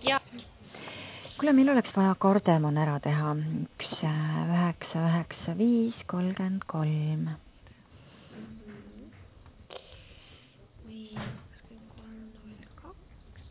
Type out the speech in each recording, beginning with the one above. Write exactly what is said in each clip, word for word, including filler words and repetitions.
Ja. Kuule, meil oleks vaja kardemon ära teha. Üks üheksa üheksa viis kolmkümmend kolm. Nii, kolm null kaks.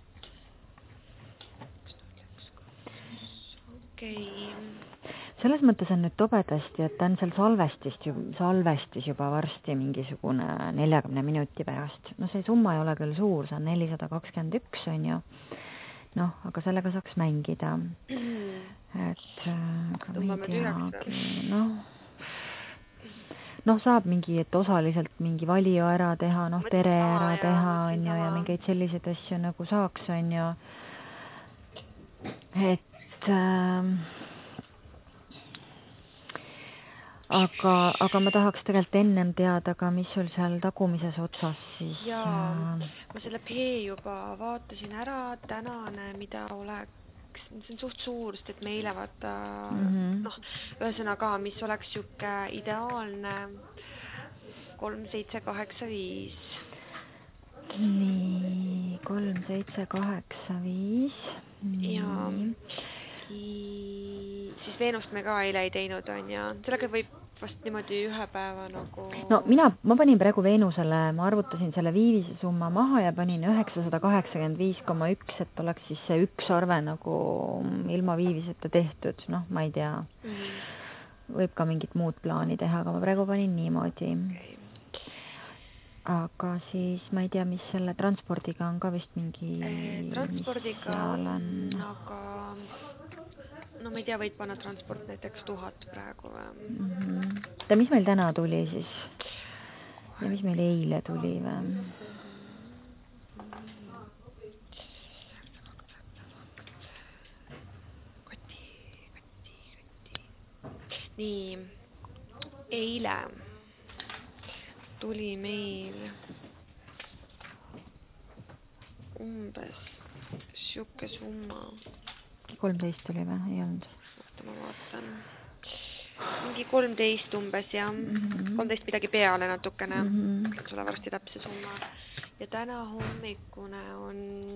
Okei. Selles mõttes on nüüd tobedasti, et ta on seal salvestist, salvestis juba varsti mingisugune neljakümne minuti pärast. No see summa ei ole küll suur, see on nelisada kakskümmend üks, on ju. Noh, aga sellega saaks mängida. Et aga ma ei teagi. Noh, noh, saab mingi, et osaliselt mingi valio ära teha, noh, pere ära teha, on ju, ja mingeid selliseid asju nagu saaks, on ju. Et äh, Aga, aga ma tahaks tegelikult ennem teada ka, mis sul seal tagumises otsas siis. Jaa, ma selle P juba vaatasin ära, tänane, mida oleks, see on suht suur, sest et meile vaata, mm -hmm. noh, ühesõnaga, mis oleks siuke ideaalne kolm seitse kaheksa viis. Nii, kolm seitse kaheksa viis. Jaa. Siis Veenust me ka eile ei teinud, on ja sellega võib vast niimoodi ühe päeva nagu... No mina, ma panin praegu Veenusele, ma arvutasin selle viivise summa maha ja panin üheksasada kaheksakümmend viis koma üks, et oleks siis see üks arve nagu ilma viiviseta tehtud, noh, ma ei tea. Mm -hmm. Võib ka mingit muud plaani teha, aga ma praegu panin niimoodi. Okay. Aga siis ma ei tea, mis selle transpordiga on ka vist mingi... Eh, transpordiga on, aga... No ma ei tea, võid panna transport näiteks tuhat praegu või? Mm -hmm. Ja mis meil täna tuli siis? Ja mis meil eile tuli või? Koti, koti, koti. Nii, eile tuli meil umbes siuke summa. kolmteist oli või? Ei olnud? Oota, ma vaatan. Mingi kolmteist umbes, jah. Mm -hmm. kolmteist midagi peale natukene. Mm -hmm. Ütlen sulle varsti täpse summa. Ja täna hommikune on...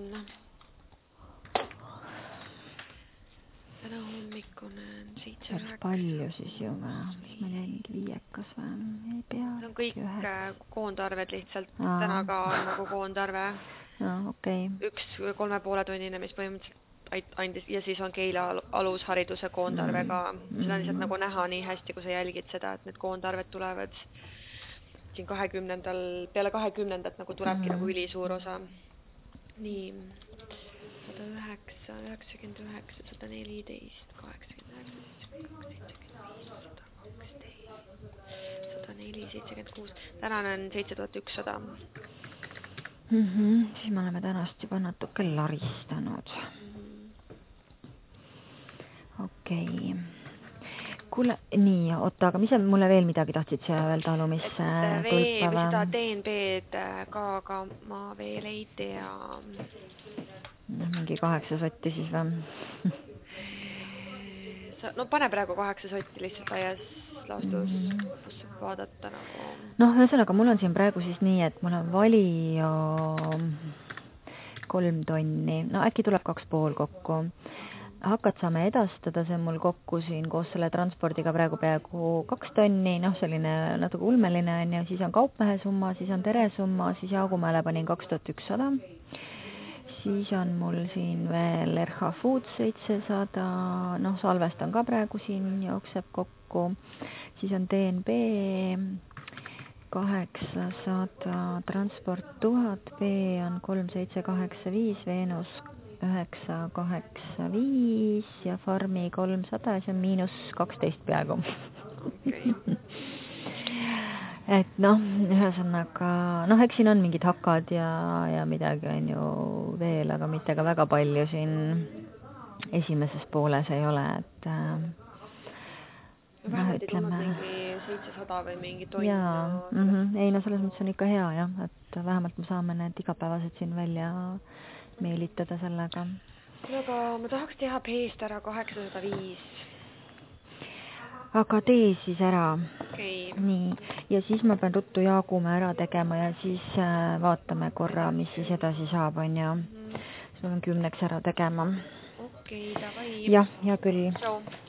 Täna hommikune on seitse üheksa. Palju siis ju või? Mis meil jäi mingi viiekas või? Ei pea. See on kõik üheksa. Koondarved lihtsalt. Aa. Täna ka on nagu koondarve. No, okei. Okay. Üks kolme poole tunnine, mis põhimõtteliselt andis, ja siis on Keila alushariduse koondarvega. Mm. Seda on lihtsalt nagu näha nii hästi, kui sa jälgid seda, et need koondarved tulevad siin kahekümnendal, peale kahekümnendat nagu tulebki mm. nagu ülisuur osa. Nii, sada üheksa, üheksakümmend üheksa, sada neliteist, kaheksakümmend üheksa, seitsekümmend viis, sada kaksteist, sada neli, seitsekümmend kuus. Tänane on seitse tuhat ükssada. Mm-hmm. Siis me oleme tänast juba natuke laristanud. Okei. Okay. Kuule, nii, oota, aga mis sa mulle veel midagi tahtsid siia veel talumisse tulpa? Või seda D N B-d ka, aga ma veel ei tea. Mingi kaheksa sotti siis või? No pane praegu kaheksa sotti lihtsalt aias laastus, mm. kus saab vaadata nagu... Noh, ühesõnaga, mul on siin praegu siis nii, et mul on valio kolm tonni. No äkki tuleb kaks pool kokku. Hakkad saame edastada, see mul kokku siin koos selle transpordiga praegu peaaegu kaks tonni, noh selline natuke ulmeline on ja siis on Kaupmehe summa, siis on Tere summa, siis Jaagumäele panin kaks tuhat ükssada. Siis on mul siin veel R H Foods seitsesada, noh salvestan ka praegu siin, jookseb kokku. Siis on D N B kaheksasada, transport tuhat, B on kolm seitse kaheksa viis, Veenus üheksa kaheksa viis ja Farmi kolmsada, see on miinus kaksteist peaaegu. Okay. Et noh, ühesõnaga, noh, eks siin on mingid hakkad ja, ja midagi on ju veel, aga mitte ka väga palju siin esimeses pooles ei ole, et vähemalt ei tulnud mingi seitsesada või mingi tonn. Jaa, mm -hmm. Ei no selles mõttes on ikka hea jah, et vähemalt me saame need igapäevased siin välja meelitada sellega. Aga ma tahaks teha P-st ära kaheksasada viis. Aga tee siis ära. Okay. Nii, ja siis ma pean ruttu Jaagumäe ära tegema ja siis vaatame korra, mis siis edasi saab, on ju. Mm. peame kümneks ära tegema. okei, davai. jah, hea küll. tšau.